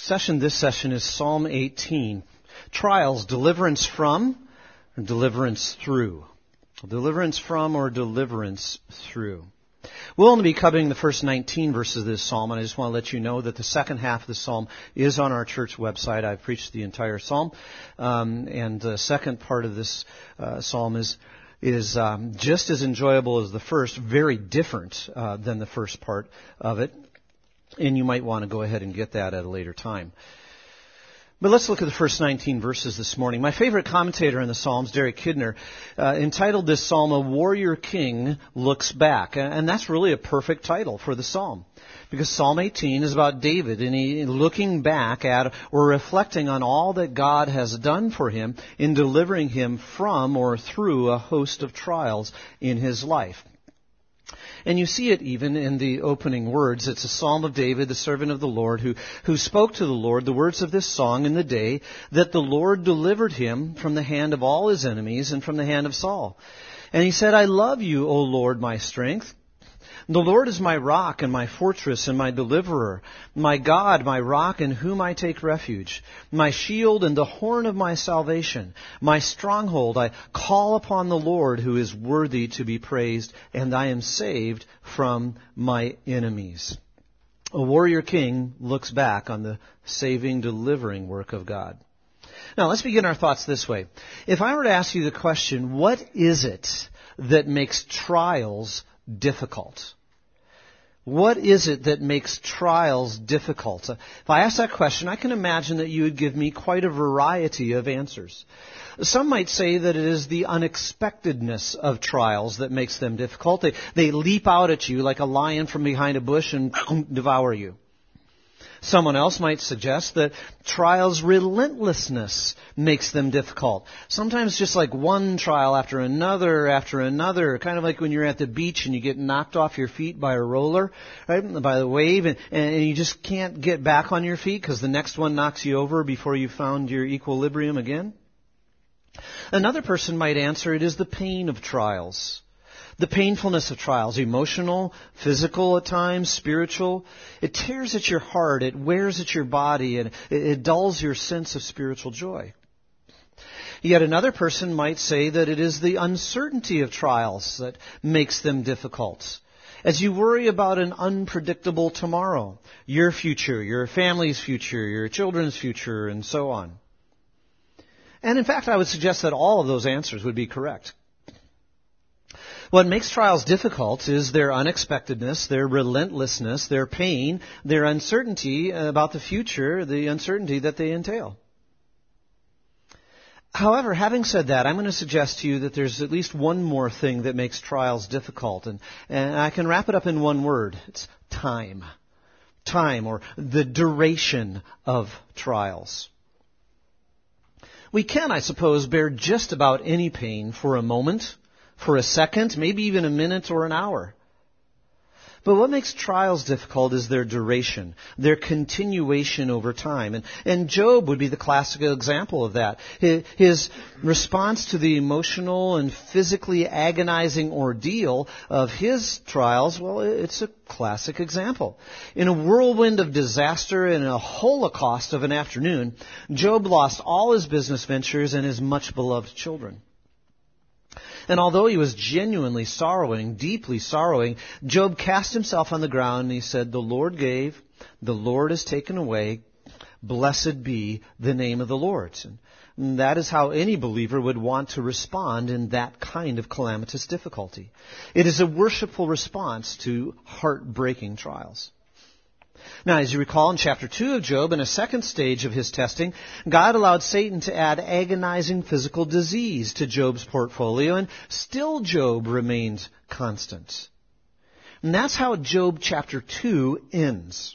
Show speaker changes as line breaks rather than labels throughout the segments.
This session is Psalm 18. Trials, deliverance from or deliverance through. Deliverance from or deliverance through. We'll only be covering the first 19 verses of this psalm, and I just want to let you know that the second half of the psalm is on our church website. I've preached the entire psalm, and the second part of this psalm is just as enjoyable as the first, very different than the first part of it. And you might want to go ahead and get that at a later time. But let's look at the first 19 verses this morning. My favorite commentator in the Psalms, Derek Kidner, entitled this psalm, "A Warrior King Looks Back." And that's really a perfect title for the psalm. Because Psalm 18 is about David, and he looking back at or reflecting on all that God has done for him in delivering him from or through a host of trials in his life. And you see it even in the opening words. It's a psalm of David, the servant of the Lord, who spoke to the Lord the words of this song in the day that the Lord delivered him from the hand of all his enemies and from the hand of Saul. And he said, "I love you, O Lord, my strength. The Lord is my rock and my fortress and my deliverer, my God, my rock in whom I take refuge, my shield and the horn of my salvation, my stronghold. I call upon the Lord who is worthy to be praised, and I am saved from my enemies." A warrior king looks back on the saving, delivering work of God. Now, let's begin our thoughts this way. If I were to ask you the question, what is it that makes trials difficult? What is it that makes trials difficult? If I ask that question, I can imagine that you would give me quite a variety of answers. Some might say that it is the unexpectedness of trials that makes them difficult. They leap out at you like a lion from behind a bush and devour you. Someone else might suggest that trials' relentlessness makes them difficult. Sometimes just like one trial after another, kind of like when you're at the beach and you get knocked off your feet by a roller, right, by the wave, and you just can't get back on your feet because the next one knocks you over before you found your equilibrium again. Another person might answer it is the pain of trials. The painfulness of trials, emotional, physical at times, spiritual. It tears at your heart, it wears at your body, and it dulls your sense of spiritual joy. Yet another person might say that it is the uncertainty of trials that makes them difficult. As you worry about an unpredictable tomorrow, your future, your family's future, your children's future, and so on. And in fact, I would suggest that all of those answers would be correct. What makes trials difficult is their unexpectedness, their relentlessness, their pain, their uncertainty about the future, the uncertainty that they entail. However, having said that, I'm going to suggest to you that there's at least one more thing that makes trials difficult, and I can wrap it up in one word. It's time. Time, or the duration of trials. We can, I suppose, bear just about any pain for a moment, for a second, maybe even a minute or an hour. But what makes trials difficult is their duration, their continuation over time. And Job would be the classical example of that. His response to the emotional and physically agonizing ordeal of his trials, well, it's a classic example. In a whirlwind of disaster and a holocaust of an afternoon, Job lost all his business ventures and his much beloved children. And although he was genuinely sorrowing, deeply sorrowing, Job cast himself on the ground and he said, "The Lord gave, the Lord has taken away, blessed be the name of the Lord." And that is how any believer would want to respond in that kind of calamitous difficulty. It is a worshipful response to heartbreaking trials. Now, as you recall, in chapter 2 of Job, in a second stage of his testing, God allowed Satan to add agonizing physical disease to Job's portfolio, and still Job remained constant. And that's how Job chapter 2 ends.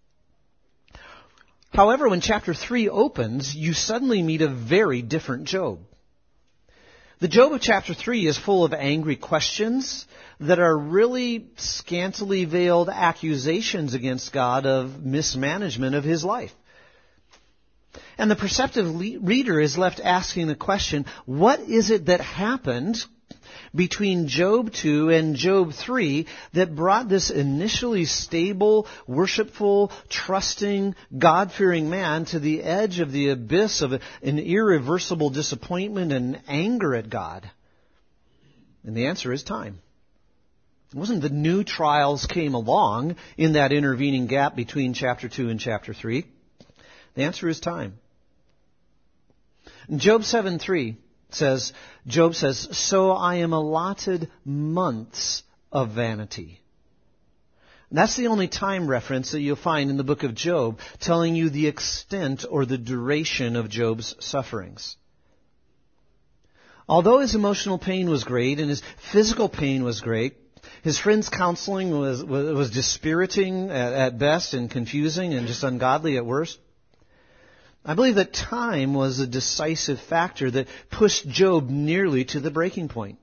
However, when chapter 3 opens, you suddenly meet a very different Job. The Job of chapter 3 is full of angry questions that are really scantily veiled accusations against God of mismanagement of his life. And the perceptive reader is left asking the question, what is it that happened between Job 2 and Job 3 that brought this initially stable, worshipful, trusting, God-fearing man to the edge of the abyss of an irreversible disappointment and anger at God? And the answer is time. It wasn't the new trials came along in that intervening gap between chapter 2 and chapter 3. The answer is time. Job 7:3 says, Job says, "So I am allotted months of vanity." And that's the only time reference that you'll find in the book of Job telling you the extent or the duration of Job's sufferings. Although his emotional pain was great and his physical pain was great, his friends' counseling was dispiriting at best and confusing and just ungodly at worst. I believe that time was a decisive factor that pushed Job nearly to the breaking point.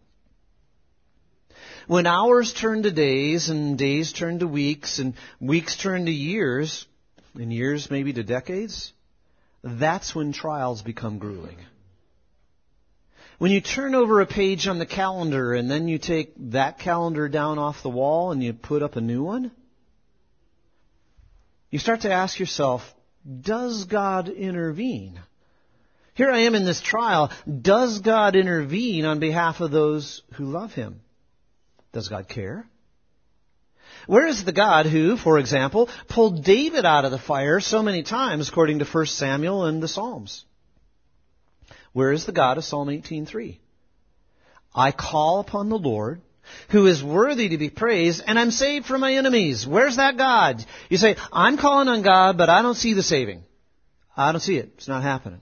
When hours turn to days and days turn to weeks and weeks turn to years and years maybe to decades, that's when trials become grueling. When you turn over a page on the calendar and then you take that calendar down off the wall and you put up a new one, you start to ask yourself, does God intervene? Here I am in this trial. Does God intervene on behalf of those who love Him? Does God care? Where is the God who, for example, pulled David out of the fire so many times according to 1 Samuel and the Psalms? Where is the God of Psalm 18:3? I call upon the Lord, who is worthy to be praised, and I'm saved from my enemies. Where's that God? You say, I'm calling on God, but I don't see the saving. I don't see it. It's not happening.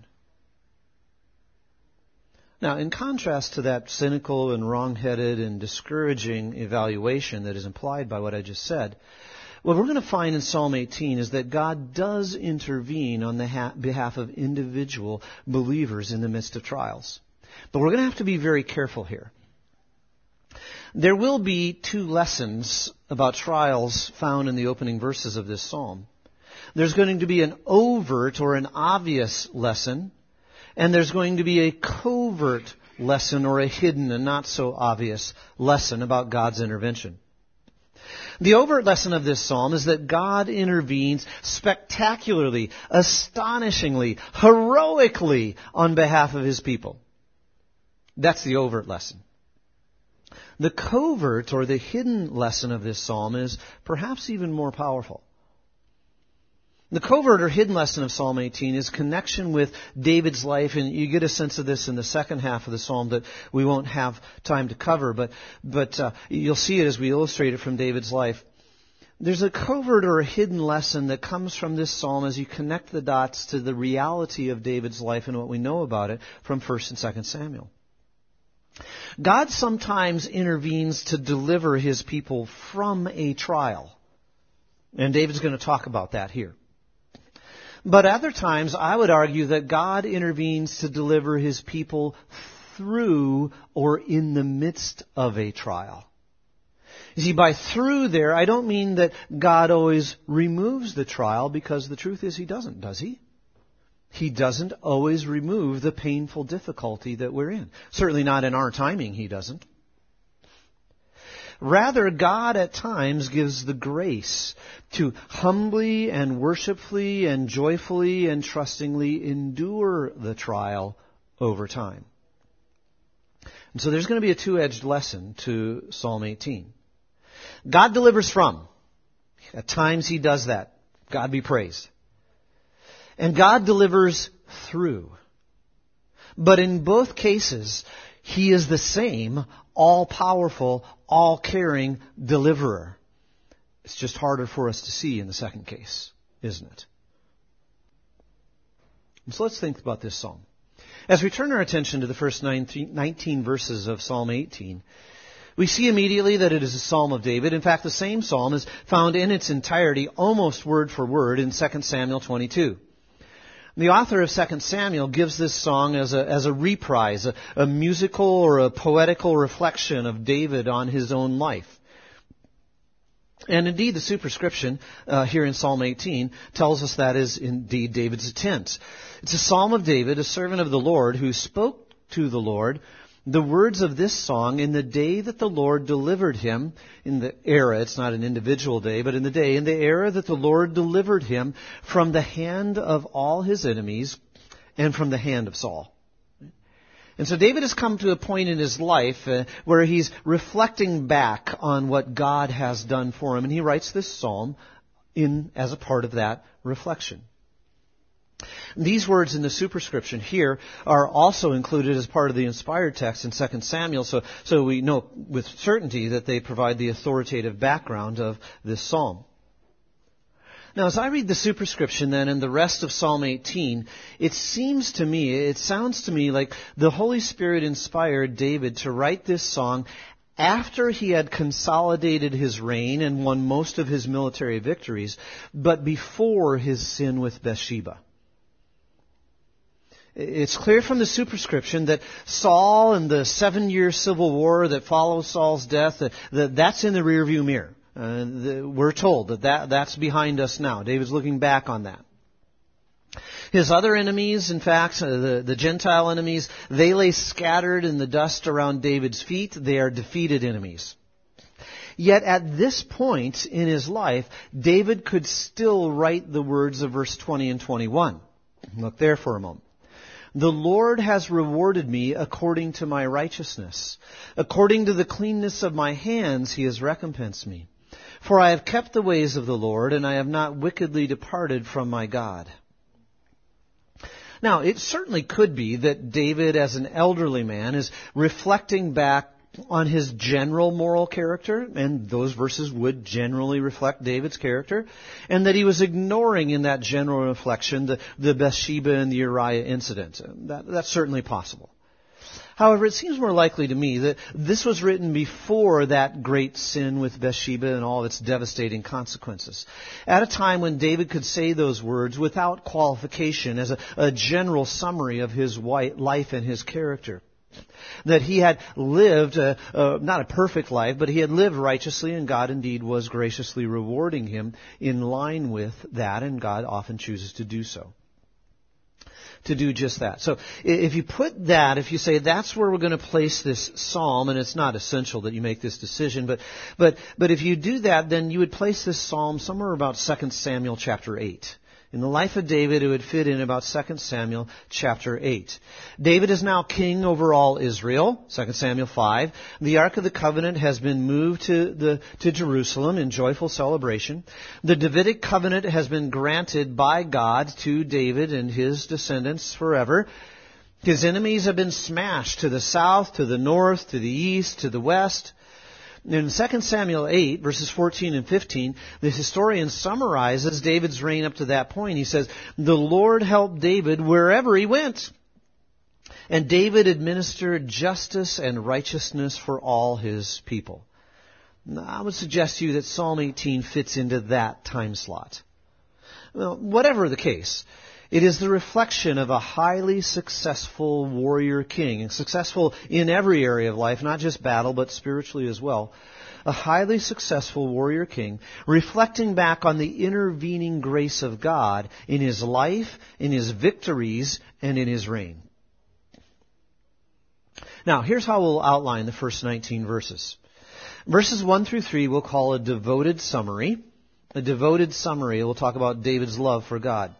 Now, in contrast to that cynical and wrong-headed and discouraging evaluation that is implied by what I just said, what we're going to find in Psalm 18 is that God does intervene on the behalf of individual believers in the midst of trials. But we're going to have to be very careful here. There will be two lessons about trials found in the opening verses of this psalm. There's going to be an overt or an obvious lesson, and there's going to be a covert lesson or a hidden and not so obvious lesson about God's intervention. The overt lesson of this psalm is that God intervenes spectacularly, astonishingly, heroically on behalf of His people. That's the overt lesson. The covert or the hidden lesson of this psalm is perhaps even more powerful. The covert or hidden lesson of Psalm 18 is connection with David's life, and you get a sense of this in the second half of the psalm that we won't have time to cover, but you'll see it as we illustrate it from David's life. There's a covert or a hidden lesson that comes from this psalm as you connect the dots to the reality of David's life and what we know about it from 1 and 2 Samuel. God sometimes intervenes to deliver His people from a trial. And David's going to talk about that here. But other times, I would argue that God intervenes to deliver His people through or in the midst of a trial. You see, by through there, I don't mean that God always removes the trial, because the truth is He doesn't, does He? He doesn't always remove the painful difficulty that we're in. Certainly not in our timing, He doesn't. Rather, God at times gives the grace to humbly and worshipfully and joyfully and trustingly endure the trial over time. And so there's going to be a two-edged lesson to Psalm 18. God delivers from. At times He does that. God be praised. And God delivers through. But in both cases, He is the same, all-powerful, all-caring deliverer. It's just harder for us to see in the second case, isn't it? So let's think about this psalm. As we turn our attention to the first 19 verses of Psalm 18, we see immediately that it is a psalm of David. In fact, the same psalm is found in its entirety, almost word for word, in 2 Samuel 22. The author of 2 Samuel gives this song as a reprise, a musical or a poetical reflection of David on his own life. And indeed, the superscription here in Psalm 18 tells us that is indeed David's intent. It's a psalm of David, a servant of the Lord, who spoke to the Lord the words of this song, in the day that the Lord delivered him, in the era, it's not an individual day, but in the era that the Lord delivered him from the hand of all his enemies and from the hand of Saul. And so David has come to a point in his life where he's reflecting back on what God has done for him, and he writes this psalm as a part of that reflection. These words in the superscription here are also included as part of the inspired text in 2 Samuel, so we know with certainty that they provide the authoritative background of this psalm. Now, as I read the superscription then and the rest of Psalm 18, it sounds to me like the Holy Spirit inspired David to write this song after he had consolidated his reign and won most of his military victories, but before his sin with Bathsheba. It's clear from the superscription that Saul and the 7-year civil war that follows Saul's death, that's in the rearview mirror. We're told that's behind us now. David's looking back on that. His other enemies, in fact, the Gentile enemies, they lay scattered in the dust around David's feet. They are defeated enemies. Yet at this point in his life, David could still write the words of verse 20 and 21. Look there for a moment. The Lord has rewarded me according to my righteousness. According to the cleanness of my hands, he has recompensed me. For I have kept the ways of the Lord, and I have not wickedly departed from my God. Now, it certainly could be that David, as an elderly man, is reflecting back on his general moral character, and those verses would generally reflect David's character, and that he was ignoring in that general reflection the Bathsheba and the Uriah incident. That's certainly possible. However, it seems more likely to me that this was written before that great sin with Bathsheba and all its devastating consequences. At a time when David could say those words without qualification as a general summary of his life and his character. That he had lived, not a perfect life, but he had lived righteously, and God indeed was graciously rewarding him in line with that, and God often chooses to do so. To do just that. So if you say that's where we're going to place this psalm, and it's not essential that you make this decision, but if you do that, then you would place this psalm somewhere about 2 Samuel chapter 8. In the life of David, it would fit in about 2 Samuel chapter 8. David is now king over all Israel, 2 Samuel 5. The Ark of the Covenant has been moved to Jerusalem in joyful celebration. The Davidic covenant has been granted by God to David and his descendants forever. His enemies have been smashed to the south, to the north, to the east, to the west. In 2 Samuel 8, verses 14 and 15, the historian summarizes David's reign up to that point. He says, the Lord helped David wherever he went. And David administered justice and righteousness for all his people. Now, I would suggest to you that Psalm 18 fits into that time slot. Well, whatever the case, it is the reflection of a highly successful warrior king, and successful in every area of life, not just battle, but spiritually as well. A highly successful warrior king, reflecting back on the intervening grace of God in his life, in his victories, and in his reign. Now, here's how we'll outline the first 19 verses. Verses 1 through 3 we'll call a devoted summary. A devoted summary will talk about David's love for God.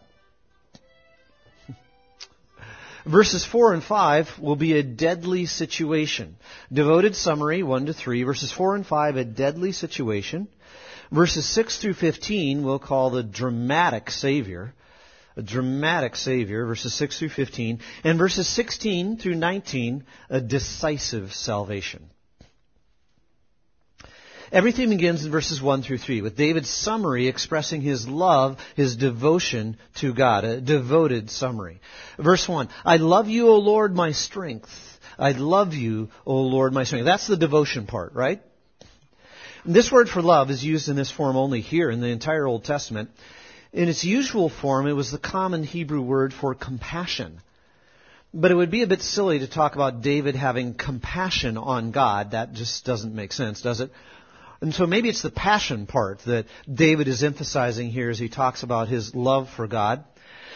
Verses 4 and 5 will be a deadly situation. Devoted summary, 1 to 3. Verses 4 and 5, a deadly situation. Verses 6 through 15 we'll call the dramatic Savior. A dramatic Savior, verses 6 through 15. And verses 16 through 19, a decisive salvation. Everything begins in verses 1 through 3 with David's summary expressing his love, his devotion to God. A devoted summary. Verse 1, I love you, O Lord, my strength. I love you, O Lord, my strength. That's the devotion part, right? This word for love is used in this form only here in the entire Old Testament. In its usual form, it was the common Hebrew word for compassion. But it would be a bit silly to talk about David having compassion on God. That just doesn't make sense, does it? And so maybe it's the passion part that David is emphasizing here as he talks about his love for God.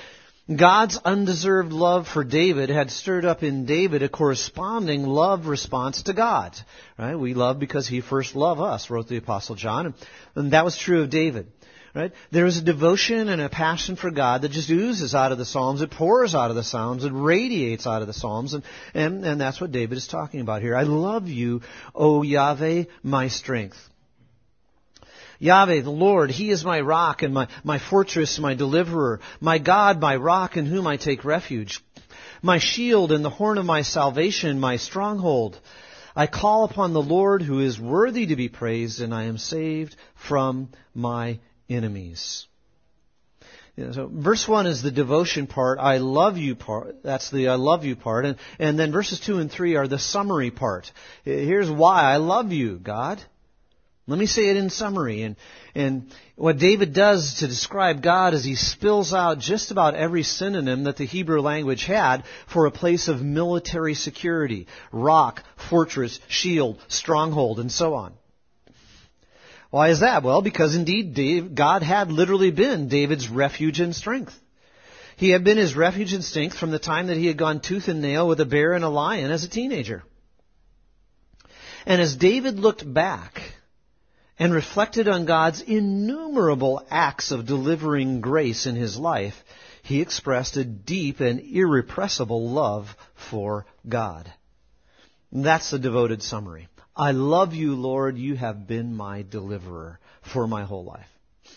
God's undeserved love for David had stirred up in David a corresponding love response to God. Right? We love because He first loved us, wrote the Apostle John. And that was true of David. Right? There is a devotion and a passion for God that just oozes out of the Psalms. It pours out of the Psalms. It radiates out of the Psalms. And that's what David is talking about here. I love you, O Yahweh, my strength. Yahweh, the Lord, He is my rock and my fortress, my deliverer, my God, my rock in whom I take refuge, my shield and the horn of my salvation, my stronghold. I call upon the Lord who is worthy to be praised, and I am saved from my enemies. So verse 1 is the devotion part, I love you part. That's the I love you part. And then verses 2 and 3 are the summary part. Here's why I love you, God. Let me say it in summary. And what David does to describe God is he spills out just about every synonym that the Hebrew language had for a place of military security. Rock, fortress, shield, stronghold, and so on. Why is that? Well, because indeed God had literally been David's refuge and strength. He had been his refuge and strength from the time that he had gone tooth and nail with a bear and a lion as a teenager. And as David looked back and reflected on God's innumerable acts of delivering grace in his life, he expressed a deep and irrepressible love for God. That's the devoted summary. I love you, Lord. You have been my deliverer for my whole life.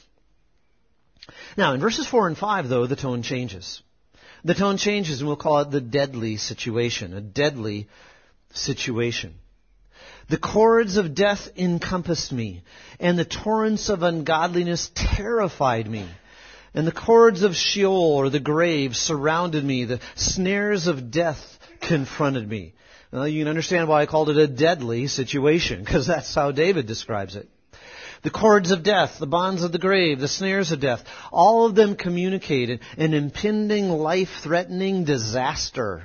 Now, in verses 4 and 5, though, the tone changes. The tone changes, and we'll call it the deadly situation, a deadly situation. The cords of death encompassed me, and the torrents of ungodliness terrified me. And the cords of Sheol, or the grave, surrounded me. The snares of death confronted me. Well, you can understand why I called it a deadly situation, because that's how David describes it. The cords of death, the bonds of the grave, the snares of death, all of them communicate an impending, life-threatening disaster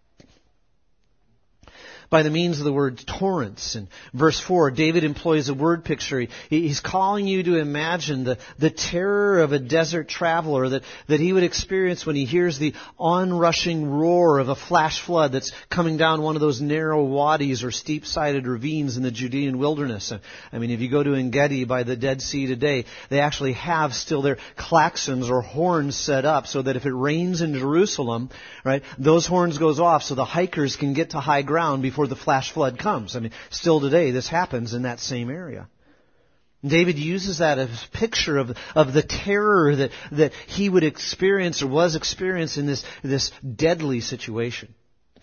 by the means of the word torrents. In verse 4, David employs a word picture. He's calling you to imagine the terror of a desert traveler that he would experience when he hears the onrushing roar of a flash flood that's coming down one of those narrow wadis or steep-sided ravines in the Judean wilderness. I mean, if you go to En-Gedi by the Dead Sea today, they actually have still their klaxons or horns set up so that if it rains in Jerusalem, right, those horns goes off so the hikers can get to high ground before the flash flood comes. I mean, still today, this happens in that same area. David uses that as a picture of the terror that he would experience or was experiencing this deadly situation.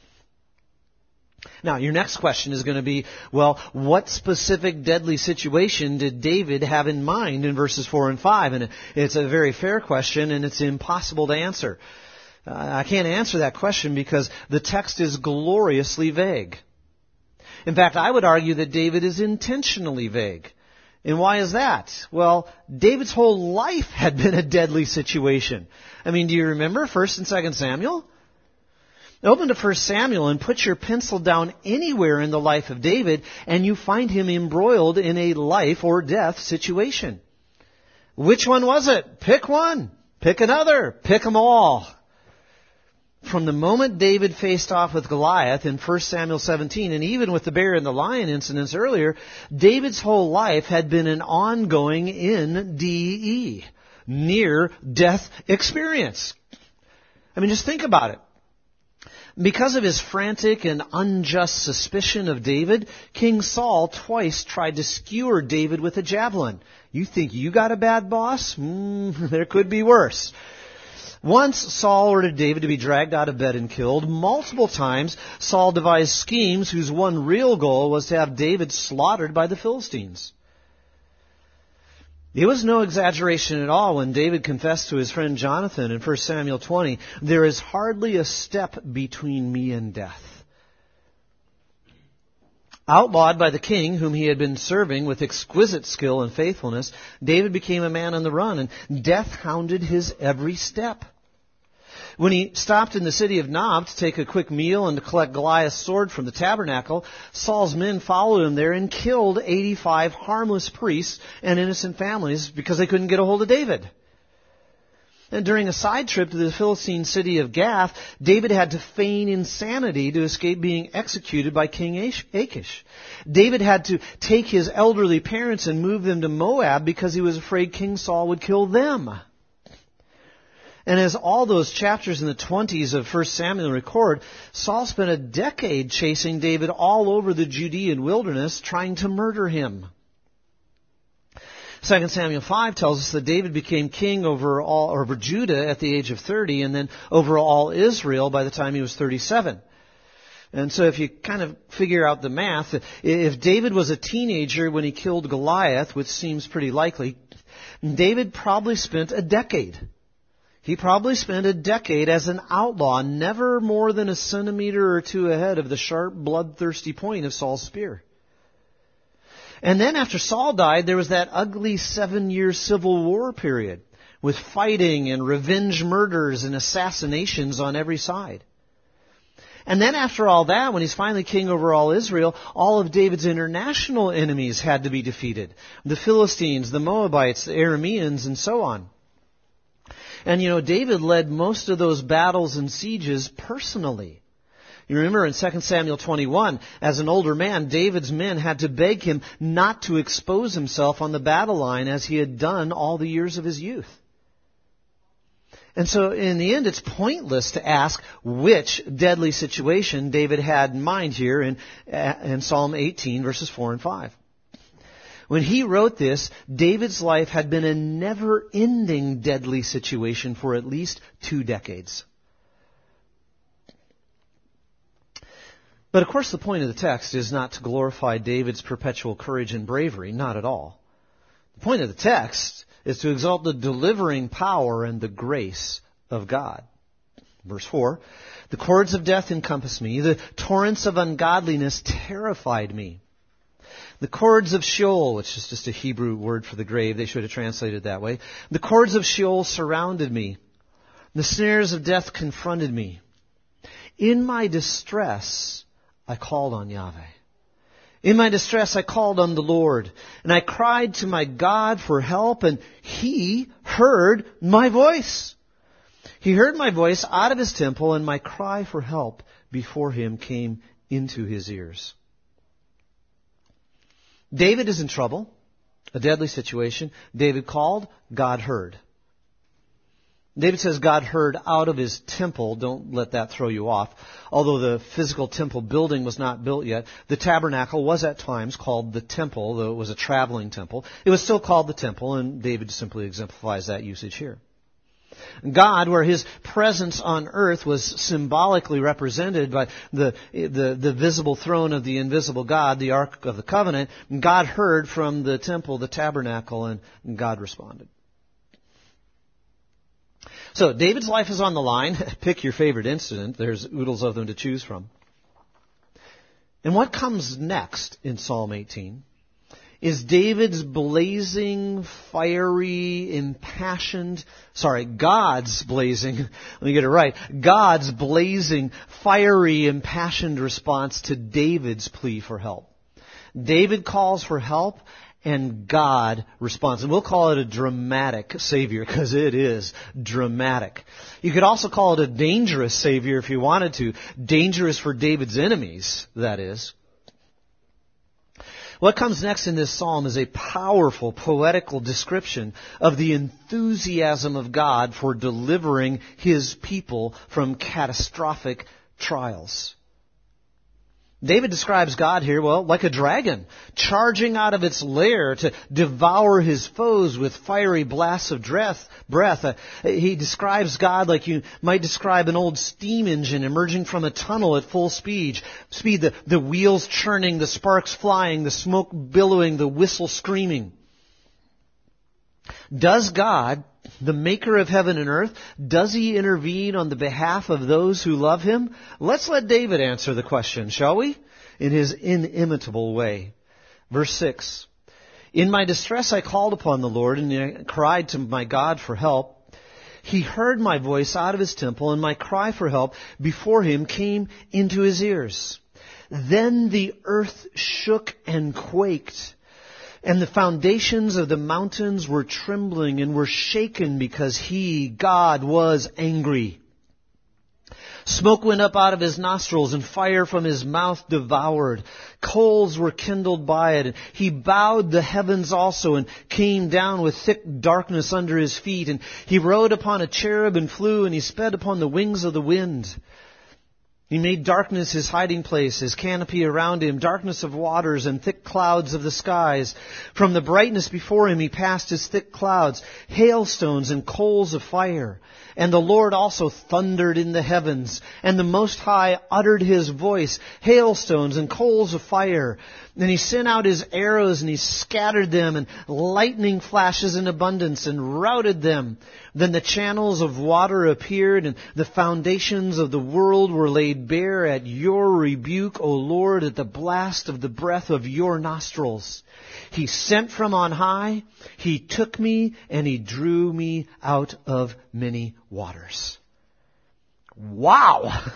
Now, your next question is going to be, well, what specific deadly situation did David have in mind in verses 4 and 5? And it's a very fair question, and it's impossible to answer. I can't answer that question because the text is gloriously vague. In fact, I would argue that David is intentionally vague. And why is that? Well, David's whole life had been a deadly situation. I mean, do you remember 1 and 2 Samuel? Open to 1 Samuel and put your pencil down anywhere in the life of David, and you find him embroiled in a life or death situation. Which one was it? Pick one. Pick another. Pick them all. From the moment David faced off with Goliath in 1 Samuel 17, and even with the bear and the lion incidents earlier, David's whole life had been an ongoing NDE, near-death experience. I mean, just think about it. Because of his frantic and unjust suspicion of David, King Saul twice tried to skewer David with a javelin. You think you got a bad boss? There could be worse. Once Saul ordered David to be dragged out of bed and killed. Multiple times Saul devised schemes whose one real goal was to have David slaughtered by the Philistines. It was no exaggeration at all when David confessed to his friend Jonathan in 1 Samuel 20, "There is hardly a step between me and death." Outlawed by the king, whom he had been serving with exquisite skill and faithfulness, David became a man on the run, and death hounded his every step. When he stopped in the city of Nob to take a quick meal and to collect Goliath's sword from the tabernacle, Saul's men followed him there and killed 85 harmless priests and innocent families because they couldn't get a hold of David. And during a side trip to the Philistine city of Gath, David had to feign insanity to escape being executed by King Achish. David had to take his elderly parents and move them to Moab because he was afraid King Saul would kill them. And as all those chapters in the 20s of 1 Samuel record, Saul spent a decade chasing David all over the Judean wilderness trying to murder him. 2 Samuel 5 tells us that David became king over Judah at the age of 30 and then over all Israel by the time he was 37. And so if you kind of figure out the math, if David was a teenager when he killed Goliath, which seems pretty likely, David probably spent a decade. He probably spent a decade as an outlaw, never more than a centimeter or two ahead of the sharp, bloodthirsty point of Saul's spear. And then after Saul died, there was that ugly 7-year civil war period with fighting and revenge murders and assassinations on every side. And then after all that, when he's finally king over all Israel, all of David's international enemies had to be defeated. The Philistines, the Moabites, the Arameans, and so on. And David led most of those battles and sieges personally. You remember in 2 Samuel 21, as an older man, David's men had to beg him not to expose himself on the battle line as he had done all the years of his youth. And so in the end, it's pointless to ask which deadly situation David had in mind here in Psalm 18, verses 4 and 5. When he wrote this, David's life had been a never-ending deadly situation for at least 2 decades. But of course the point of the text is not to glorify David's perpetual courage and bravery, not at all. The point of the text is to exalt the delivering power and the grace of God. Verse 4, the cords of death encompassed me, the torrents of ungodliness terrified me. The cords of Sheol, which is just a Hebrew word for the grave, they should have translated that way. The cords of Sheol surrounded me. The snares of death confronted me. In my distress, I called on Yahweh. In my distress, I called on the Lord, and I cried to my God for help, and He heard my voice. He heard my voice out of His temple, and my cry for help before Him came into His ears. David is in trouble, a deadly situation. David called, God heard. David says God heard out of His temple. Don't let that throw you off. Although the physical temple building was not built yet, the tabernacle was at times called the temple, though it was a traveling temple. It was still called the temple, and David simply exemplifies that usage here. God, where His presence on earth was symbolically represented by the visible throne of the invisible God, the Ark of the Covenant, God heard from the temple, the tabernacle, and God responded. So, David's life is on the line. Pick your favorite incident. There's oodles of them to choose from. And what comes next in Psalm 18 is David's blazing, fiery, God's blazing, let me get it right, God's blazing, fiery, impassioned response to David's plea for help. David calls for help, and God responds. And we'll call it a dramatic Savior, because it is dramatic. You could also call it a dangerous Savior if you wanted to. Dangerous for David's enemies, that is. What comes next in this psalm is a powerful, poetical description of the enthusiasm of God for delivering His people from catastrophic trials. David describes God here, like a dragon, charging out of its lair to devour his foes with fiery blasts of breath. He describes God like you might describe an old steam engine emerging from a tunnel at full speed. The wheels churning, the sparks flying, the smoke billowing, the whistle screaming. Does God, the maker of heaven and earth, does He intervene on the behalf of those who love Him? Let's let David answer the question, shall we? In his inimitable way. Verse 6. In my distress I called upon the Lord, and I cried to my God for help. He heard my voice out of His temple, and my cry for help before Him came into His ears. Then the earth shook and quaked. And the foundations of the mountains were trembling and were shaken because He, God, was angry. Smoke went up out of His nostrils, and fire from His mouth devoured. Coals were kindled by it. And He bowed the heavens also, and came down with thick darkness under His feet. And He rode upon a cherub and flew, and He sped upon the wings of the wind. He made darkness His hiding place, His canopy around Him, darkness of waters and thick clouds of the skies. From the brightness before Him He passed His thick clouds, hailstones and coals of fire. And the Lord also thundered in the heavens, and the Most High uttered His voice, hailstones and coals of fire. And He sent out His arrows, and He scattered them, and lightning flashes in abundance, and routed them. Then the channels of water appeared, and the foundations of the world were laid bare at Your rebuke, O Lord, at the blast of the breath of Your nostrils. He sent from on high, He took me, and He drew me out of many waters. Wow!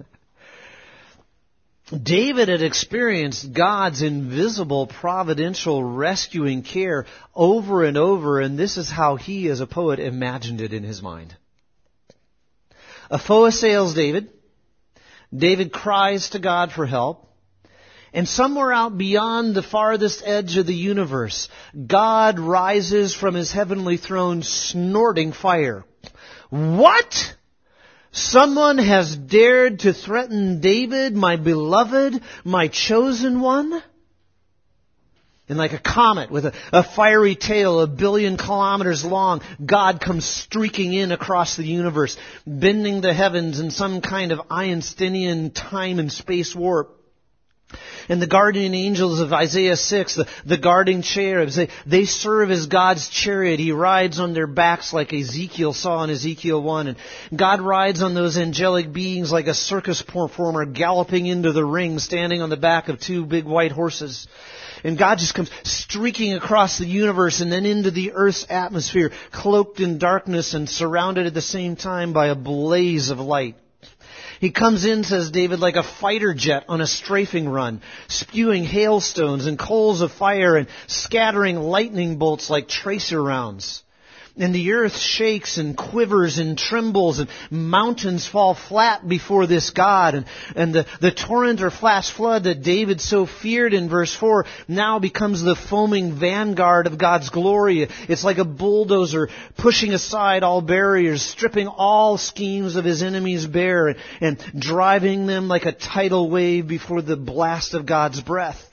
David had experienced God's invisible providential rescuing care over and over, and this is how he, as a poet, imagined it in his mind. A foe assails David. David cries to God for help. And somewhere out beyond the farthest edge of the universe, God rises from His heavenly throne snorting fire. What? Someone has dared to threaten David, my beloved, my chosen one? And like a comet with a fiery tail 1 billion kilometers long, God comes streaking in across the universe, bending the heavens in some kind of Einsteinian time and space warp. And the guardian angels of Isaiah 6, the guarding cherubs, they serve as God's chariot. He rides on their backs like Ezekiel saw in Ezekiel 1. And God rides on those angelic beings like a circus performer galloping into the ring, standing on the back of 2 big white horses. And God just comes streaking across the universe and then into the earth's atmosphere, cloaked in darkness and surrounded at the same time by a blaze of light. He comes in, says David, like a fighter jet on a strafing run, spewing hailstones and coals of fire and scattering lightning bolts like tracer rounds. And the earth shakes and quivers and trembles, and mountains fall flat before this God. And the torrent or flash flood that David so feared in verse 4 now becomes the foaming vanguard of God's glory. It's like a bulldozer pushing aside all barriers, stripping all schemes of His enemies bare, and driving them like a tidal wave before the blast of God's breath.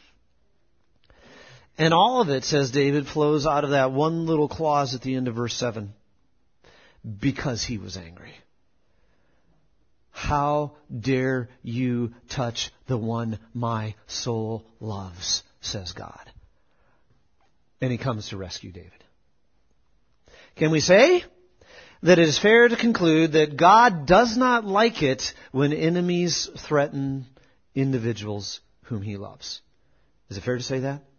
And all of it, says David, flows out of that one little clause at the end of verse 7. Because He was angry. How dare you touch the one my soul loves, says God. And He comes to rescue David. Can we say that it is fair to conclude that God does not like it when enemies threaten individuals whom He loves? Is it fair to say that?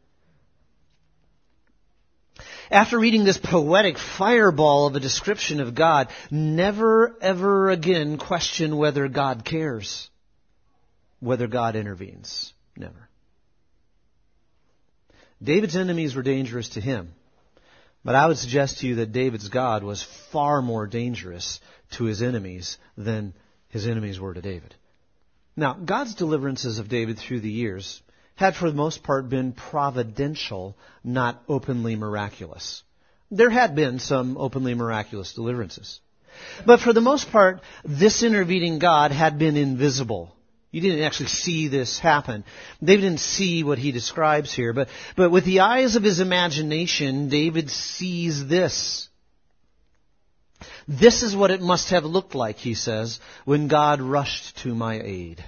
After reading this poetic fireball of a description of God, never ever again question whether God cares, whether God intervenes. Never. David's enemies were dangerous to him, but I would suggest to you that David's God was far more dangerous to his enemies than his enemies were to David. Now, God's deliverances of David through the years had for the most part been providential, not openly miraculous. There had been some openly miraculous deliverances. But for the most part, this intervening God had been invisible. You didn't actually see this happen. David didn't see what he describes here, but with the eyes of his imagination, David sees this. This is what it must have looked like, he says, when God rushed to my aid.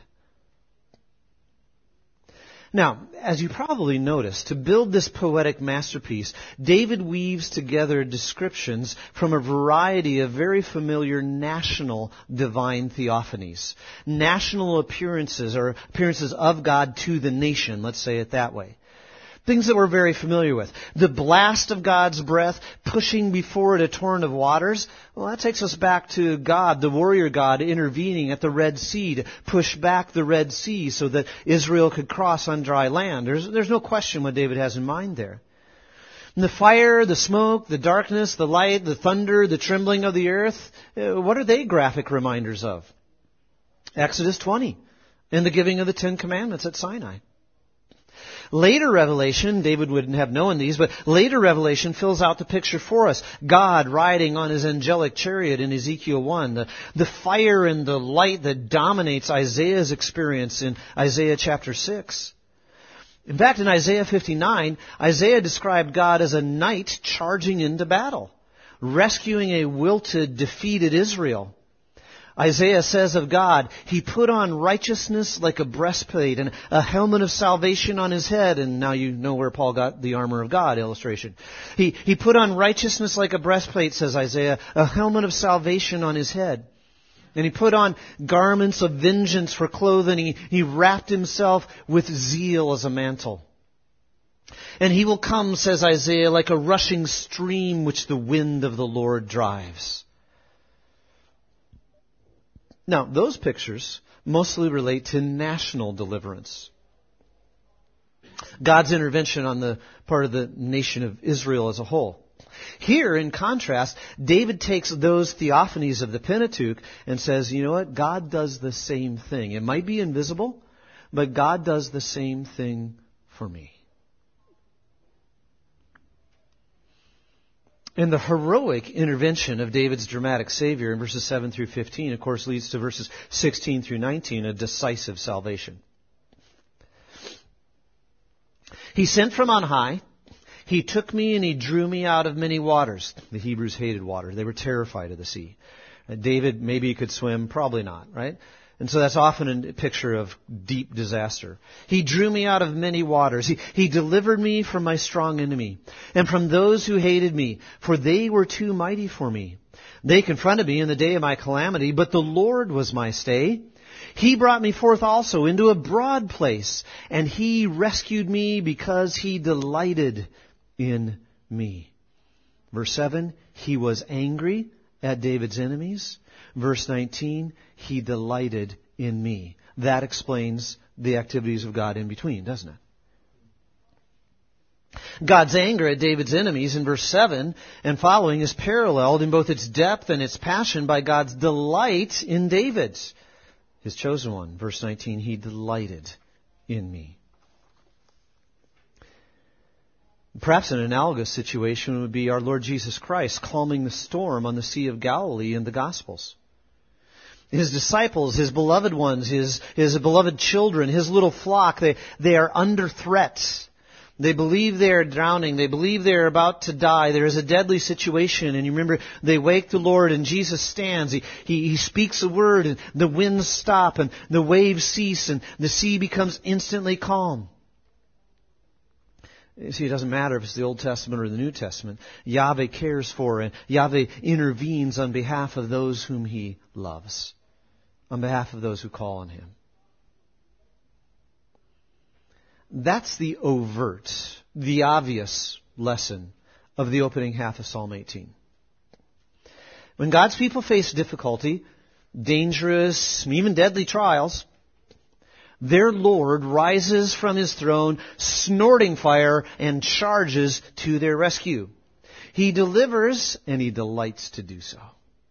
Now, as you probably noticed, to build this poetic masterpiece, David weaves together descriptions from a variety of very familiar national divine theophanies. National appearances, or appearances of God to the nation, let's say it that way. Things that we're very familiar with. The blast of God's breath pushing before it a torrent of waters. Well, that takes us back to God, the warrior God, intervening at the Red Sea to push back the Red Sea so that Israel could cross on dry land. There's no question what David has in mind there. And the fire, the smoke, the darkness, the light, the thunder, the trembling of the earth, what are they graphic reminders of? Exodus 20 and the giving of the Ten Commandments at Sinai. Later revelation, David wouldn't have known these, but later revelation fills out the picture for us. God riding on his angelic chariot in Ezekiel 1. The fire and the light that dominates Isaiah's experience in Isaiah chapter 6. In fact, in Isaiah 59, Isaiah described God as a knight charging into battle, rescuing a wilted, defeated Israel. Isaiah says of God, He put on righteousness like a breastplate and a helmet of salvation on His head. And now you know where Paul got the armor of God illustration. He put on righteousness like a breastplate, says Isaiah, a helmet of salvation on His head. And He put on garments of vengeance for clothing. He wrapped Himself with zeal as a mantle. And He will come, says Isaiah, like a rushing stream which the wind of the Lord drives. Now, those pictures mostly relate to national deliverance. God's intervention on the part of the nation of Israel as a whole. Here, in contrast, David takes those theophanies of the Pentateuch and says, you know what? God does the same thing. It might be invisible, but God does the same thing for me. And the heroic intervention of David's dramatic Savior in verses 7 through 15, of course, leads to verses 16 through 19, a decisive salvation. He sent from on high. He took me and He drew me out of many waters. The Hebrews hated water. They were terrified of the sea. David, maybe he could swim, probably not, right? And so that's often a picture of deep disaster. He drew me out of many waters. He delivered me from my strong enemy and from those who hated me, for they were too mighty for me. They confronted me in the day of my calamity, but the Lord was my stay. He brought me forth also into a broad place, and He rescued me because He delighted in me. Verse 7, He was angry at David's enemies. Verse 19, He delighted in me. That explains the activities of God in between, doesn't it? God's anger at David's enemies in verse 7 and following is paralleled in both its depth and its passion by God's delight in David, His chosen one. Verse 19, He delighted in me. Perhaps an analogous situation would be our Lord Jesus Christ calming the storm on the Sea of Galilee in the Gospels. His disciples, His beloved ones, His beloved children, His little flock, they are under threat. They believe they are drowning. They believe they are about to die. There is a deadly situation. And you remember, they wake the Lord and Jesus stands. He speaks a word and the winds stop and the waves cease and the sea becomes instantly calm. You see, it doesn't matter if it's the Old Testament or the New Testament. Yahweh cares for and Yahweh intervenes on behalf of those whom He loves, on behalf of those who call on Him. That's the overt, the obvious lesson of the opening half of Psalm 18. When God's people face difficulty, dangerous, even deadly trials, their Lord rises from His throne, snorting fire, and charges to their rescue. He delivers, and He delights to do so.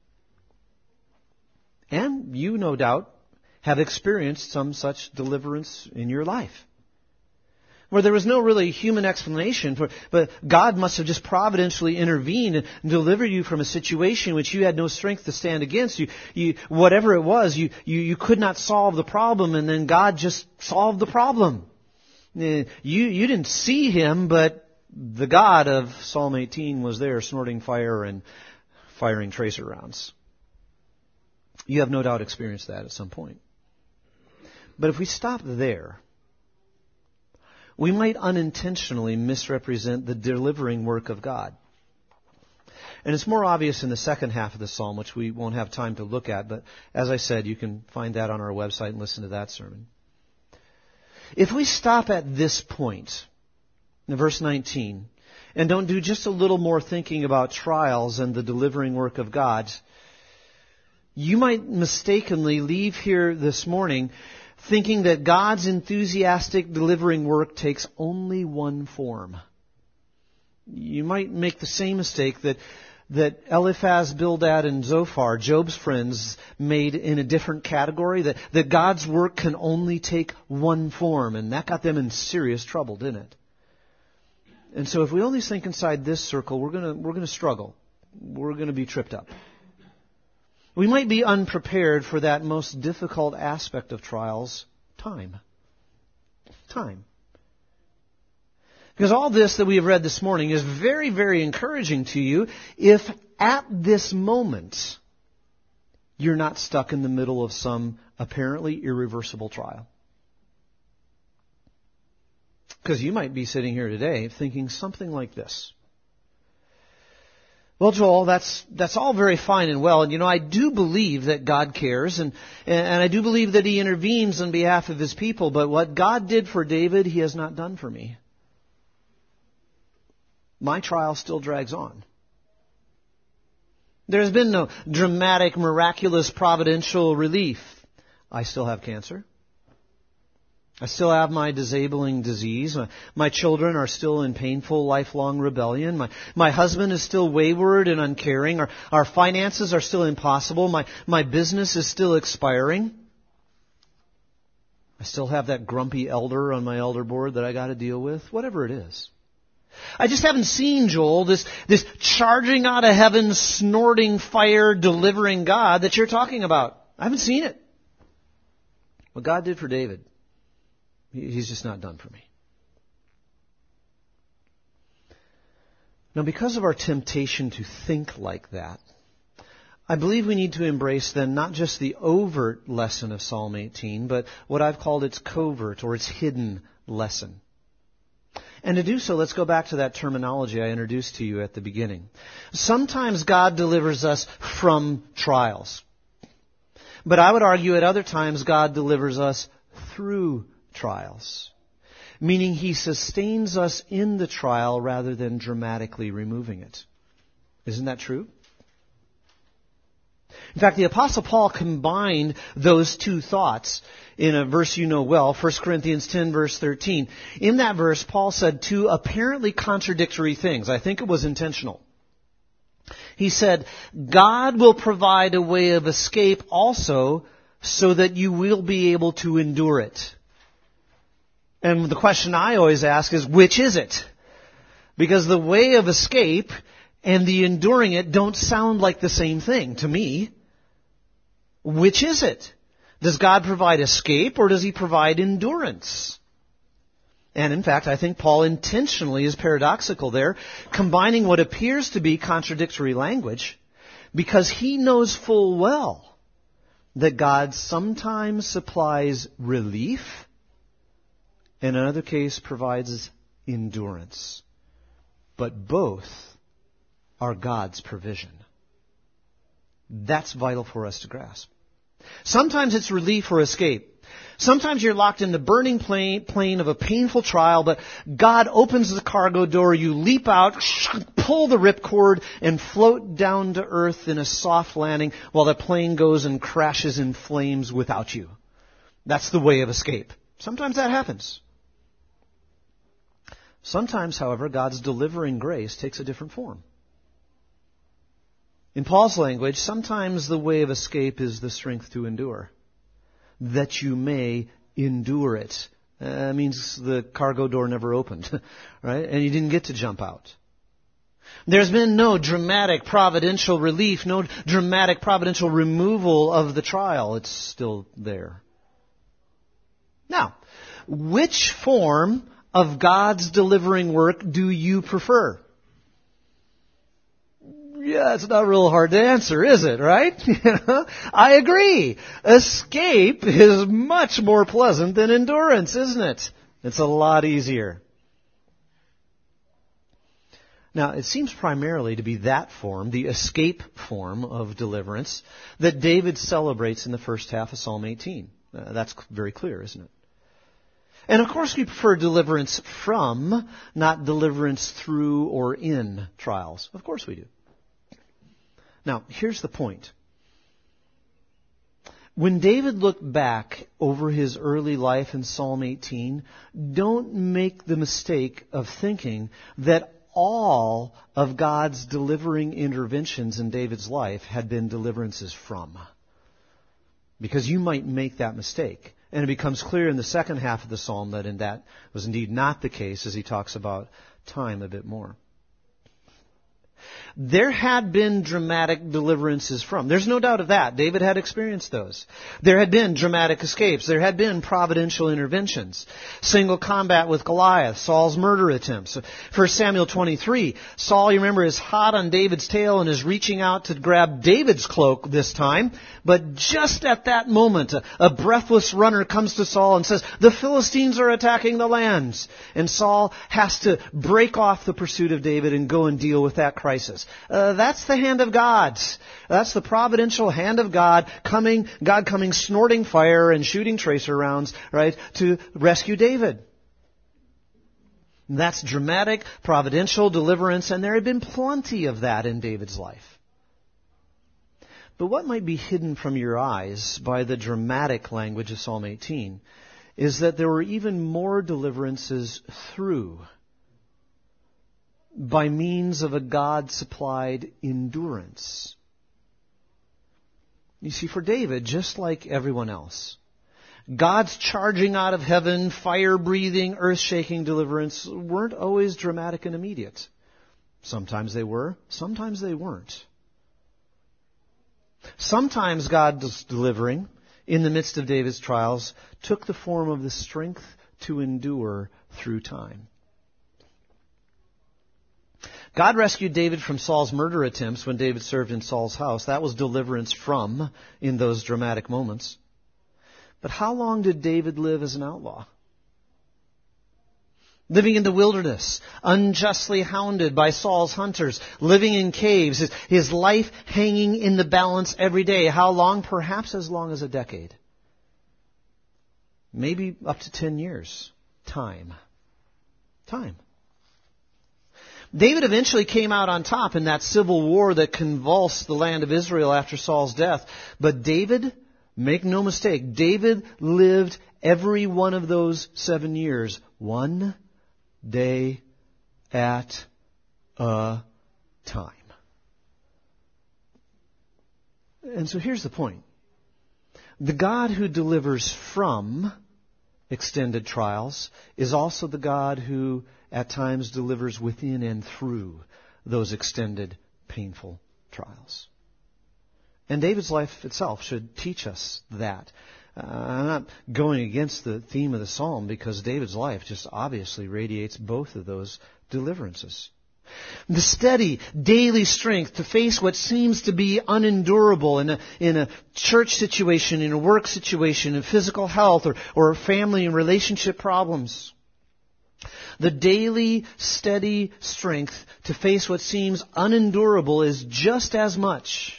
And you, no doubt, have experienced some such deliverance in your life, where there was no really human explanation for, but God must have just providentially intervened and delivered you from a situation which you had no strength to stand against. You whatever it was, you could not solve the problem, and then God just solved the problem. You didn't see Him, but the God of Psalm 18 was there snorting fire and firing tracer rounds. You have no doubt experienced that at some point. But if we stop there, we might unintentionally misrepresent the delivering work of God. And it's more obvious in the second half of the psalm, which we won't have time to look at, but as I said, you can find that on our website and listen to that sermon. If we stop at this point, In verse 19, and don't do just a little more thinking about trials and the delivering work of God, you might mistakenly leave here this morning thinking that God's enthusiastic delivering work takes only one form. You might make the same mistake that Eliphaz, Bildad, and Zophar, Job's friends, made in a different category, that God's work can only take one form, and that got them in serious trouble, didn't it? And so if we only think inside this circle, we're going to struggle. We're going to be tripped up. We might be unprepared for that most difficult aspect of trials, time. Time. Because all this that we have read this morning is very, very encouraging to you if at this moment you're not stuck in the middle of some apparently irreversible trial. Because you might be sitting here today thinking something like this. Well, Joel, that's all very fine and well. And, I do believe that God cares, and I do believe that He intervenes on behalf of His people. But what God did for David, He has not done for me. My trial still drags on. There's been no dramatic, miraculous, providential relief. I still have cancer. I still have my disabling disease. My children are still in painful, lifelong rebellion. My husband is still wayward and uncaring. Our finances are still impossible. My business is still expiring. I still have that grumpy elder on my elder board that I got to deal with. Whatever it is. I just haven't seen, Joel, this charging out of heaven, snorting fire, delivering God that you're talking about. I haven't seen it. What God did for David, He's just not done for me. Now, because of our temptation to think like that, I believe we need to embrace then not just the overt lesson of Psalm 18, but what I've called its covert or its hidden lesson. And to do so, let's go back to that terminology I introduced to you at the beginning. Sometimes God delivers us from trials. But I would argue at other times God delivers us through trials. Meaning He sustains us in the trial rather than dramatically removing it. Isn't that true? In fact, the Apostle Paul combined those two thoughts in a verse you know well, 1 Corinthians 10, verse 13. In that verse, Paul said two apparently contradictory things. I think it was intentional. He said, God will provide a way of escape also so that you will be able to endure it. And the question I always ask is, which is it? Because the way of escape and the enduring it don't sound like the same thing to me. Which is it? Does God provide escape or does He provide endurance? And in fact, I think Paul intentionally is paradoxical there, combining what appears to be contradictory language, because he knows full well that God sometimes supplies relief and in another case provides endurance. But both are God's provision. That's vital for us to grasp. Sometimes it's relief or escape. Sometimes you're locked in the burning plane of a painful trial, but God opens the cargo door, you leap out, pull the ripcord, and float down to earth in a soft landing while the plane goes and crashes in flames without you. That's the way of escape. Sometimes that happens. Sometimes, however, God's delivering grace takes a different form. In Paul's language, sometimes the way of escape is the strength to endure, that you may endure it. Means the cargo door never opened, right? And you didn't get to jump out. There's been no dramatic providential relief, no dramatic providential removal of the trial. It's still there. Now, which form of God's delivering work do you prefer? Yeah, it's not real hard to answer, is it, right? I agree. Escape is much more pleasant than endurance, isn't it? It's a lot easier. Now, it seems primarily to be that form, the escape form of deliverance, that David celebrates in the first half of Psalm 18. That's very clear, isn't it? And of course we prefer deliverance from, not deliverance through or in trials. Of course we do. Now, here's the point. When David looked back over his early life in Psalm 18, don't make the mistake of thinking that all of God's delivering interventions in David's life had been deliverances from. Because you might make that mistake. And it becomes clear in the second half of the psalm that was indeed not the case as he talks about time a bit more. There had been dramatic deliverances from. There's no doubt of that. David had experienced those. There had been dramatic escapes. There had been providential interventions. Single combat with Goliath. Saul's murder attempts. 1 Samuel 23. Saul, you remember, is hot on David's tail and is reaching out to grab David's cloak this time. But just at that moment, a breathless runner comes to Saul and says, "The Philistines are attacking the lands." And Saul has to break off the pursuit of David and go and deal with that crisis. That's the hand of God. That's the providential hand of God coming snorting fire and shooting tracer rounds, right, to rescue David. That's dramatic, providential deliverance, and there had been plenty of that in David's life. But what might be hidden from your eyes by the dramatic language of Psalm 18 is that there were even more deliverances through, by means of a God-supplied endurance. You see, for David, just like everyone else, God's charging out of heaven, fire-breathing, earth-shaking deliverance weren't always dramatic and immediate. Sometimes they were, sometimes they weren't. Sometimes God's delivering, in the midst of David's trials, took the form of the strength to endure through time. God rescued David from Saul's murder attempts when David served in Saul's house. That was deliverance from in those dramatic moments. But how long did David live as an outlaw? Living in the wilderness, unjustly hounded by Saul's hunters, living in caves, his life hanging in the balance every day. How long? Perhaps as long as a decade. Maybe up to 10 years. Time. David eventually came out on top in that civil war that convulsed the land of Israel after Saul's death. But David, make no mistake, David lived every one of those 7 years, one day at a time. And so here's the point. The God who delivers from extended trials is also the God who at times delivers within and through those extended, painful trials. And David's life itself should teach us that. I'm not going against the theme of the psalm because David's life just obviously radiates both of those deliverances. The steady, daily strength to face what seems to be unendurable in a church situation, in a work situation, in physical health or family and relationship problems. The daily, steady strength to face what seems unendurable is just as much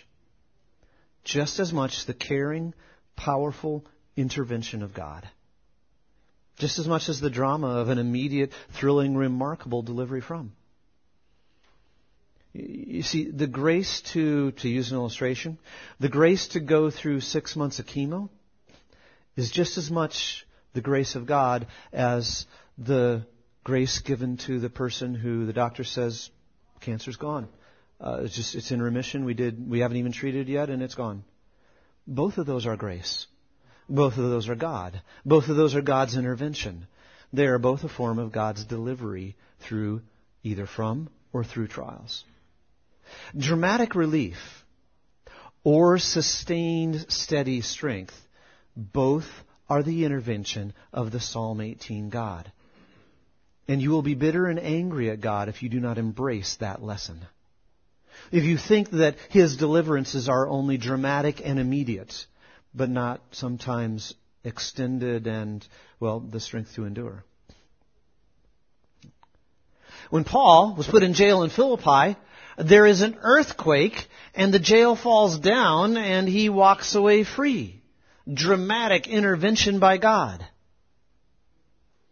the caring, powerful intervention of God. Just as much as the drama of an immediate, thrilling, remarkable delivery from. You see, the grace to use an illustration, the grace to go through 6 months of chemo is just as much the grace of God as the grace given to the person who the doctor says cancer's gone. It's in remission. We haven't even treated it yet, and it's gone. Both of those are grace. Both of those are God. Both of those are God's intervention. They are both a form of God's delivery through either from or through trials. Dramatic relief or sustained steady strength, both are the intervention of the Psalm 18 God. And you will be bitter and angry at God if you do not embrace that lesson. If you think that His deliverances are only dramatic and immediate, but not sometimes extended and, the strength to endure. When Paul was put in jail in Philippi, there is an earthquake and the jail falls down and he walks away free. Dramatic intervention by God.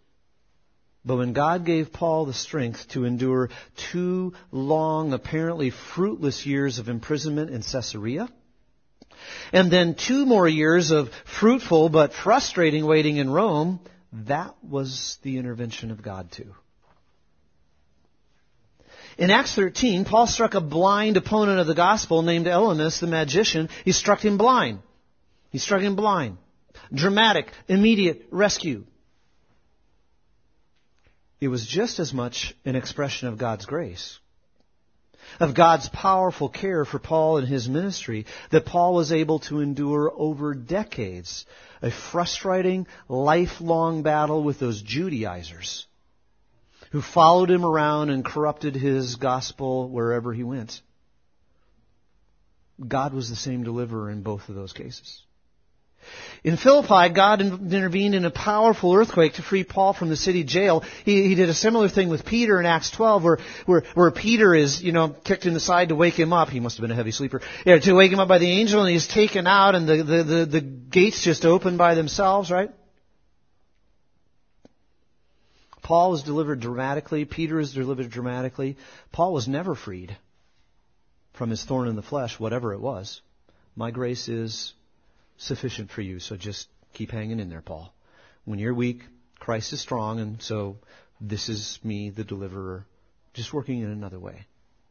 But when God gave Paul the strength to endure 2 long, apparently fruitless years of imprisonment in Caesarea, and then 2 more years of fruitful but frustrating waiting in Rome, that was the intervention of God too. In Acts 13, Paul struck a blind opponent of the gospel named Elymas, the magician. He struck him blind. Dramatic, immediate rescue. It was just as much an expression of God's grace, of God's powerful care for Paul and his ministry, that Paul was able to endure over decades a frustrating, lifelong battle with those Judaizers who followed him around and corrupted his gospel wherever he went. God was the same deliverer in both of those cases. In Philippi, God intervened in a powerful earthquake to free Paul from the city jail. He did a similar thing with Peter in Acts 12, where Peter is, kicked in the side to wake him up. He must have been a heavy sleeper. Yeah, to wake him up by the angel, and he's taken out, and the gates just open by themselves, right? Paul was delivered dramatically. Peter is delivered dramatically. Paul was never freed from his thorn in the flesh, whatever it was. My grace is sufficient for you, so just keep hanging in there, Paul. When you're weak, Christ is strong, and so this is me, the deliverer, just working in another way.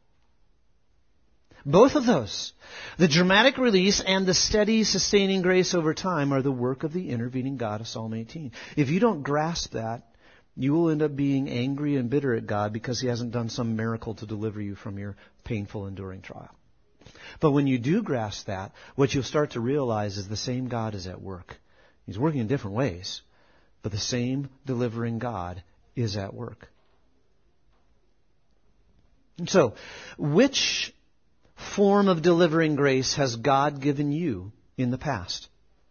Both of those, the dramatic release and the steady, sustaining grace over time, are the work of the intervening God of Psalm 18. If you don't grasp that, you will end up being angry and bitter at God because He hasn't done some miracle to deliver you from your painful, enduring trial. But when you do grasp that, what you'll start to realize is the same God is at work. He's working in different ways, but the same delivering God is at work. And so, which form of delivering grace has God given you in the past?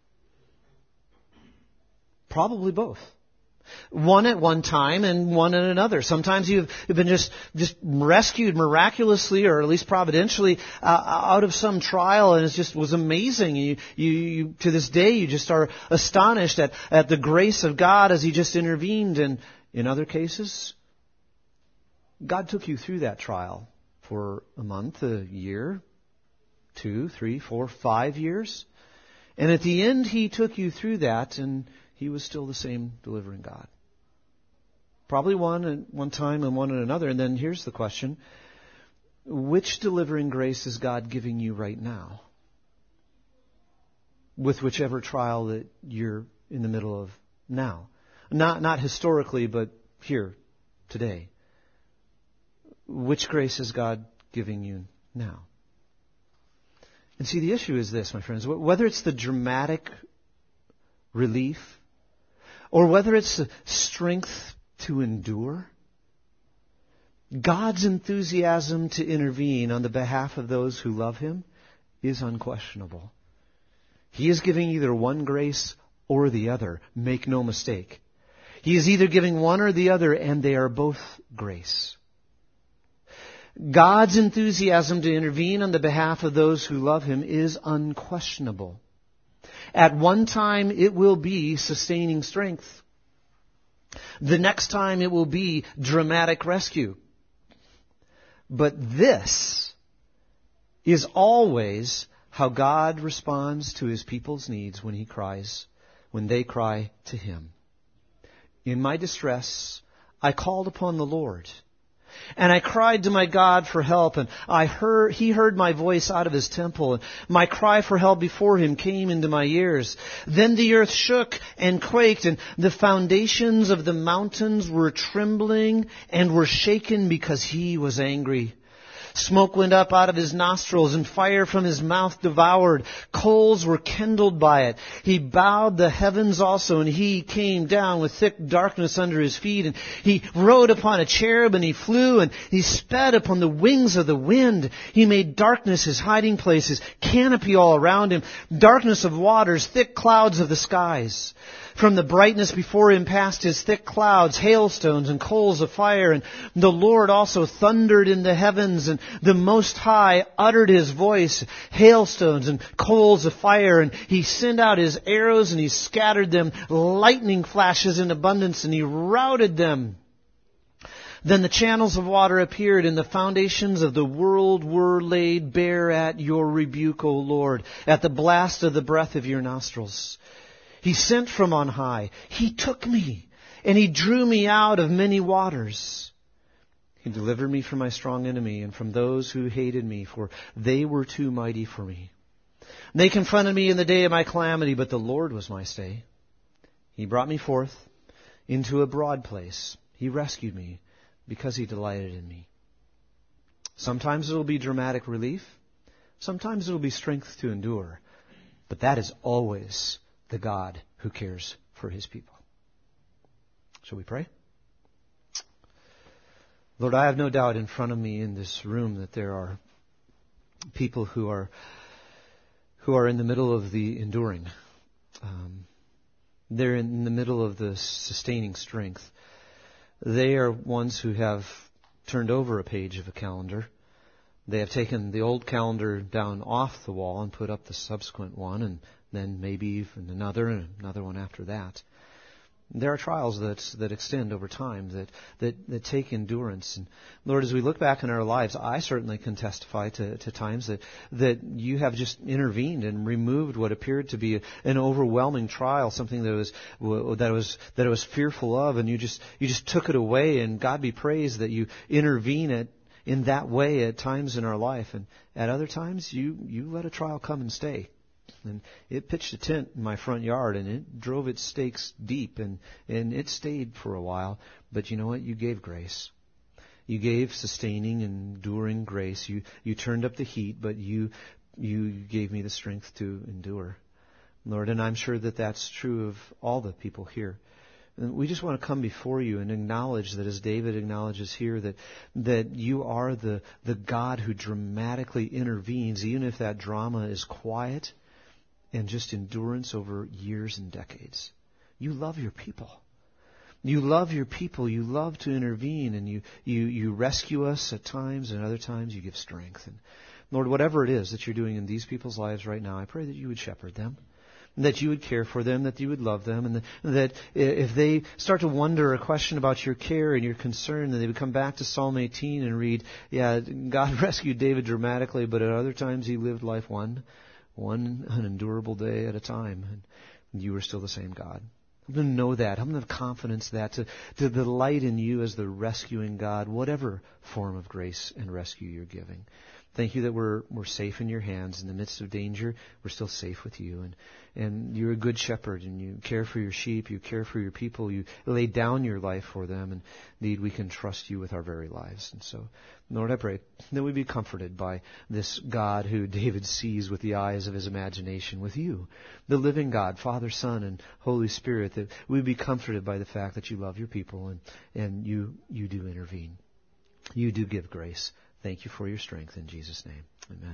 Probably both. One at one time and one at another. Sometimes you've been just rescued miraculously, or at least providentially, out of some trial, and it just was amazing. You to this day, you just are astonished at the grace of God as He just intervened. And in other cases, God took you through that trial for a month, a year, 2, 3, 4, 5 years. And at the end, He took you through that, and He was still the same delivering God. Probably one at one time and one at another. And then here's the question. Which delivering grace is God giving you right now? With whichever trial that you're in the middle of now. Not historically, but here, today. Which grace is God giving you now? And see, the issue is this, my friends. Whether it's the dramatic relief, or whether it's the strength to endure, God's enthusiasm to intervene on the behalf of those who love Him is unquestionable. He is giving either one grace or the other. Make no mistake. He is either giving one or the other, and they are both grace. God's enthusiasm to intervene on the behalf of those who love Him is unquestionable. At one time, it will be sustaining strength. The next time, it will be dramatic rescue. But this is always how God responds to His people's needs when they cry to Him. In my distress, I called upon the Lord. And I cried to my God for help, and He heard my voice out of His temple, and my cry for help before Him came into my ears. Then the earth shook and quaked, and the foundations of the mountains were trembling and were shaken because He was angry. Smoke went up out of His nostrils, and fire from His mouth devoured. Coals were kindled by it. He bowed the heavens also, and He came down with thick darkness under His feet. And He rode upon a cherub, and He flew, and He sped upon the wings of the wind. He made darkness His hiding places, canopy all around Him, darkness of waters, thick clouds of the skies. From the brightness before Him passed His thick clouds, hailstones and coals of fire. And the Lord also thundered in the heavens, and the Most High uttered His voice, hailstones and coals of fire. And He sent out His arrows, and He scattered them, lightning flashes in abundance, and He routed them Then the channels of water appeared, and the foundations of the world were laid bare at your rebuke, O Lord, at the blast of the breath of your nostrils. He sent from on high. He took me, and He drew me out of many waters. He delivered me from my strong enemy and from those who hated me, for they were too mighty for me. They confronted me in the day of my calamity, but the Lord was my stay. He brought me forth into a broad place. He rescued me because He delighted in me. Sometimes it will be dramatic relief. Sometimes it will be strength to endure. But that is always the God who cares for His people. Shall we pray? Lord, I have no doubt in front of me in this room that there are people who are in the middle of the enduring. They're in the middle of the sustaining strength. They are ones who have turned over a page of a calendar. They have taken the old calendar down off the wall and put up the subsequent one, and then maybe even another and another one after that. There are trials that extend over time, that take endurance. And Lord, as we look back in our lives, I certainly can testify to times that You have just intervened and removed what appeared to be an overwhelming trial, something that I was fearful of, and you just took it away. And God be praised that You intervene in that way at times in our life, and at other times you let a trial come and stay. And it pitched a tent in my front yard, and it drove its stakes deep, and it stayed for a while. But you know what? You gave grace. You gave sustaining, enduring grace. You turned up the heat, but you gave me the strength to endure, Lord. And I'm sure that that's true of all the people here. And we just want to come before You and acknowledge that, as David acknowledges here, that You are the God who dramatically intervenes, even if that drama is quiet and just endurance over years and decades. You love Your people. You love Your people. You love to intervene, and you rescue us at times, and other times You give strength. And Lord, whatever it is that You're doing in these people's lives right now, I pray that You would shepherd them, that You would care for them, that You would love them, and that if they start to wonder or question about Your care and Your concern, that they would come back to Psalm 18 and read, God rescued David dramatically, but at other times he lived life one unendurable day at a time, and You were still the same God. I'm going to know that. I'm going to have confidence that to delight in You as the rescuing God, whatever form of grace and rescue You're giving. Thank You that we're safe in Your hands in the midst of danger. We're still safe with You, and You're a good shepherd, and You care for Your sheep. You care for Your people. You lay down Your life for them, and indeed we can trust You with our very lives. And so, Lord, I pray that we be comforted by this God who David sees with the eyes of his imagination, with You, the living God, Father, Son, and Holy Spirit, that we be comforted by the fact that You love Your people, and you do intervene. You do give grace. Thank You for Your strength in Jesus' name. Amen.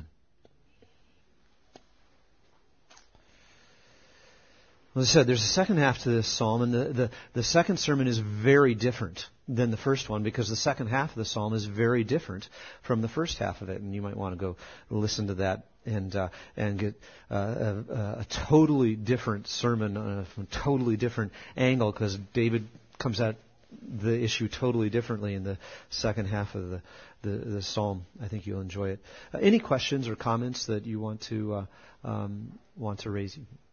Well, as I said, there's a second half to this psalm, and the second sermon is very different than the first one, because the second half of the psalm is very different from the first half of it, and you might want to go listen to that and get a totally different sermon from a totally different angle, because David comes at the issue totally differently in the second half of the psalm. I think you'll enjoy it. Any questions or comments that you want to raise?